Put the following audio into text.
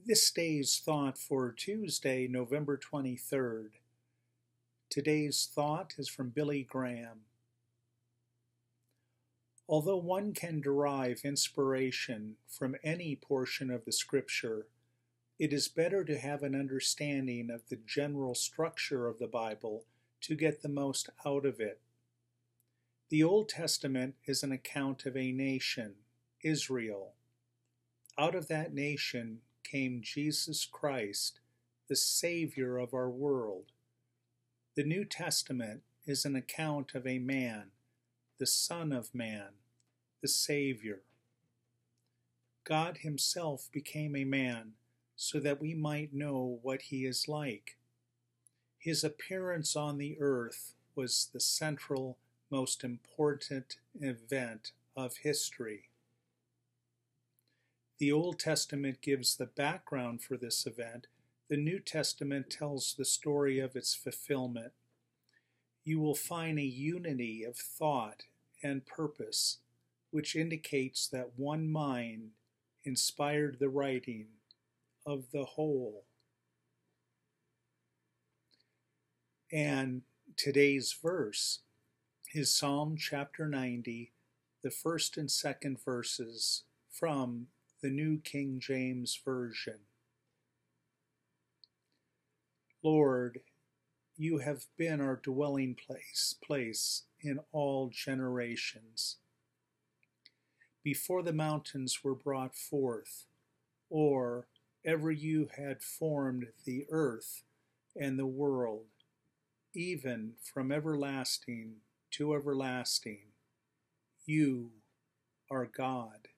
This day's thought for Tuesday, November 23rd. Today's thought is from Billy Graham. Although one can derive inspiration from any portion of the Scripture, it is better to have an understanding of the general structure of the Bible to get the most out of it. The Old Testament is an account of a nation, Israel. Out of that nation came Jesus Christ, the Savior of our world. The New Testament is an account of a man, the Son of Man, the Savior. God Himself became a man so that we might know what He is like. His appearance on the earth was the central, most important event of history. The Old Testament gives the background for this event. The New Testament tells the story of its fulfillment. You will find a unity of thought and purpose, which indicates that one mind inspired the writing of the whole. And today's verse is Psalm chapter 90, the first and second verses from the New King James Version. Lord, you have been our dwelling place in all generations. Before the mountains were brought forth, or ever you had formed the earth and the world, even from everlasting to everlasting, you are God.